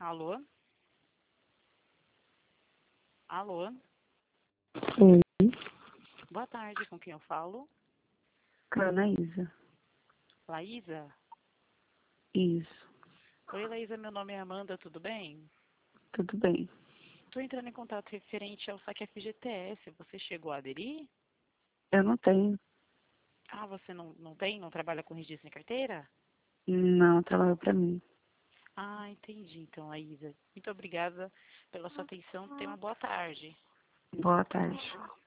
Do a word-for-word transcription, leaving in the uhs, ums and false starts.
Alô? Alô? Oi, Boa tarde, com quem eu falo? com a Anaísa. Laísa? Isso, Oi, Laísa, meu nome é Amanda, tudo bem? tudo bem. Estou entrando em contato referente ao saque F G T S. Você chegou a aderir? Eu não tenho, Ah, você não, não tem? Não trabalha com registro em carteira? não trabalho pra mim. Ah, entendi. Então, Laísa, muito obrigada pela sua atenção. Tenha uma boa tarde. Boa tarde.